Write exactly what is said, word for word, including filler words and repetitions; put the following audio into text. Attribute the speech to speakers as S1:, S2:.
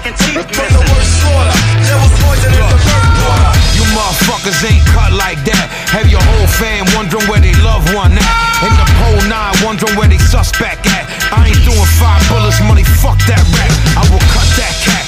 S1: fucking teeth missing. From the worst slaughter, there was poison in the bird water.
S2: You motherfuckers ain't cut like that. Have your whole fam wondering where they loved one at. In the pole nine wondering where they suspect at. I ain't doing five bullets, money, fuck that rap. I will cut that cat.